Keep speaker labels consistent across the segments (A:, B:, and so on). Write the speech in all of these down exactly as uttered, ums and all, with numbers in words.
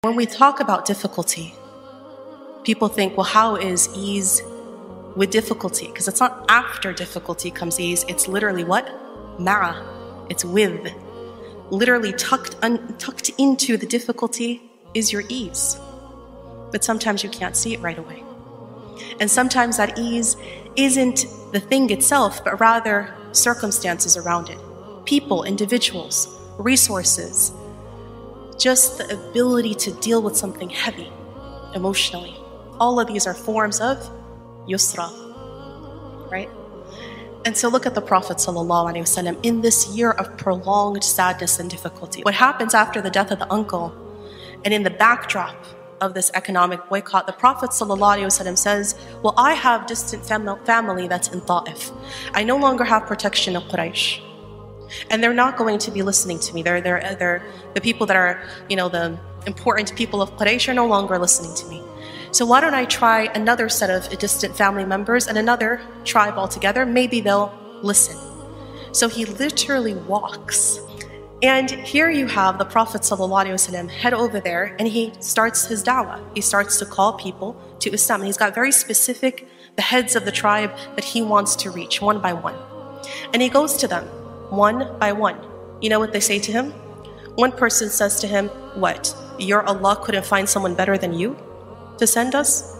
A: When we talk about difficulty, people think, well, how is ease with difficulty? Because it's not after difficulty comes ease, it's literally what? Ma'a. It's with. Literally tucked, un, tucked into the difficulty is your ease. But sometimes you can't see it right away. And sometimes that ease isn't the thing itself, but rather circumstances around it. People, individuals, resources, just the ability to deal with something heavy emotionally. All of these are forms of yusra, right? And so look at the Prophet ﷺ in this year of prolonged sadness and difficulty. What happens after the death of the uncle, and in the backdrop of this economic boycott, the Prophet ﷺ says, well, I have distant fam- family that's in Ta'if. I no longer have protection of Quraysh. And they're not going to be listening to me. They're, they're, they're the people that are, you know, the important people of Quraysh are no longer listening to me. So why don't I try another set of distant family members and another tribe altogether? Maybe they'll listen. So he literally walks. And here you have the Prophet ﷺ head over there and he starts his da'wah. He starts to call people to Islam. And he's got very specific, the heads of the tribe that he wants to reach one by one. And he goes to them one by one. You know what they say to him? One person says to him, what? Your Allah couldn't find someone better than you to send us?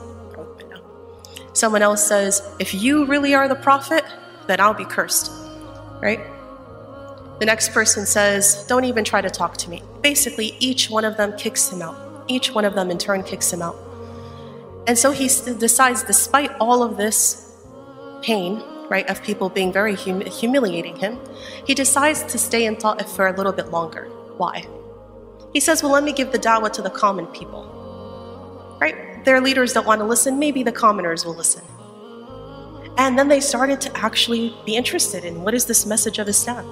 A: Someone else says, if you really are the Prophet, then I'll be cursed, right? The next person says, don't even try to talk to me. Basically, each one of them kicks him out. Each one of them in turn kicks him out. And so he decides, despite all of this pain, right, of people being very hum- humiliating him, he decides to stay in Ta'if for a little bit longer. Why? He says, well, let me give the da'wah to the common people, right? Their leaders don't want to listen, maybe the commoners will listen. And then they started to actually be interested in what is this message of Islam.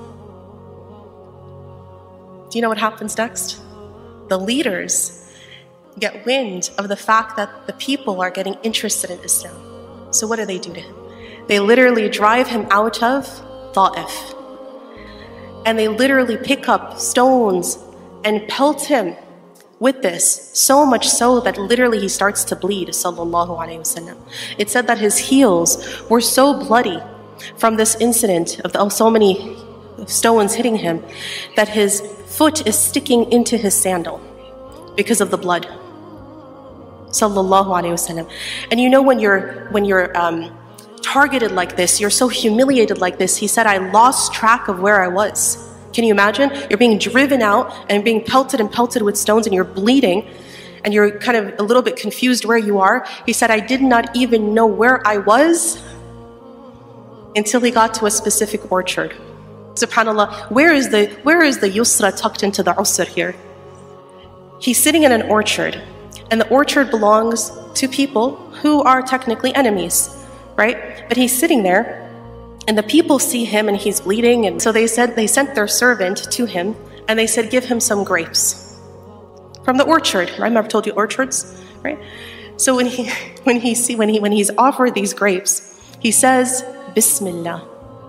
A: Do you know what happens next? The leaders get wind of the fact that the people are getting interested in Islam. So what do they do to him? They literally drive him out of Ta'if. And they literally pick up stones and pelt him with this, so much so that literally he starts to bleed, sallallahu alayhi wasallam. It said that his heels were so bloody from this incident of the, oh, so many stones hitting him that his foot is sticking into his sandal because of the blood. Sallallahu alayhi wasallam. And you know when you're, when you're, um, targeted like this, you're so humiliated like this, he said, I lost track of where I was. Can you imagine? You're being driven out and being pelted and pelted with stones and you're bleeding and you're kind of a little bit confused where you are. He said, I did not even know where I was until he got to a specific orchard. SubhanAllah, where is the, where is the yusra tucked into the usr here? He's sitting in an orchard and the orchard belongs to people who are technically enemies. Right? But he's sitting there and the people see him and he's bleeding, and so they said they sent their servant to him and they said, give him some grapes from the orchard. Remember I told you orchards, right? So when he when he see when he when he's offered these grapes, he says, Bismillah.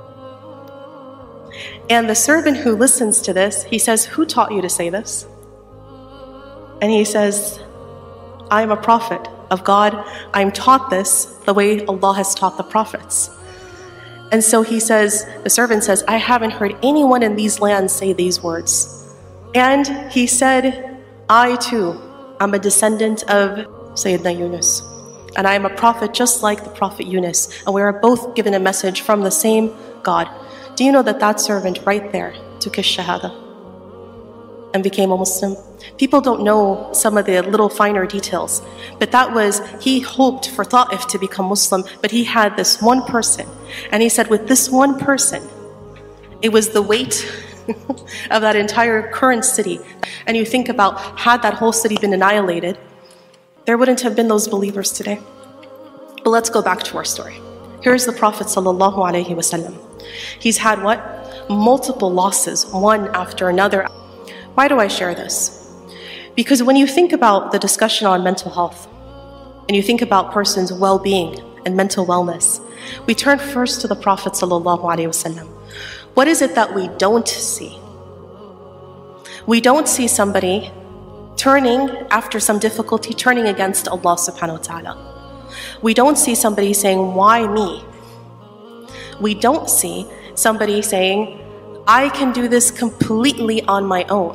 A: And the servant who listens to this, he says, who taught you to say this? And he says, I am a prophet of God. I'm taught this the way Allah has taught the prophets. And so he says, the servant says, I haven't heard anyone in these lands say these words. And he said, I too am a descendant of Sayyidina Yunus. And I am a prophet just like the Prophet Yunus. And we are both given a message from the same God. Do you know that that servant right there took his shahada and became a Muslim? People don't know some of the little finer details, but that was, he hoped for Ta'if to become Muslim, but he had this one person, and he said with this one person, it was the weight of that entire current city. And you think about, had that whole city been annihilated, there wouldn't have been those believers today. But let's go back to our story. Here's the Prophet sallallahu alaihi wasallam. He's had what? Multiple losses, one after another. Why do I share this? Because when you think about the discussion on mental health, and you think about person's well-being and mental wellness, we turn first to the Prophet sallallahu alaihi wasallam. What is it that we don't see? We don't see somebody turning after some difficulty, turning against Allah subhanahu wa ta'ala. We don't see somebody saying, why me? We don't see somebody saying, I can do this completely on my own.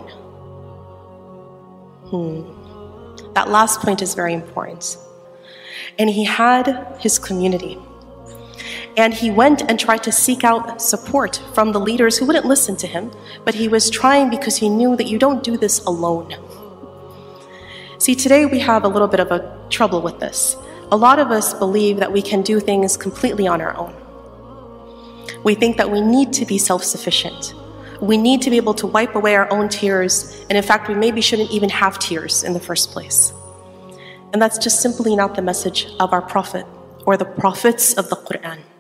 A: Hmm. That last point is very important. And he had his community. And he went and tried to seek out support from the leaders who wouldn't listen to him, but he was trying because he knew that you don't do this alone. See, today we have a little bit of a trouble with this. A lot of us believe that we can do things completely on our own. We think that we need to be self-sufficient. We need to be able to wipe away our own tears, and in fact, we maybe shouldn't even have tears in the first place. And that's just simply not the message of our Prophet or the prophets of the Quran.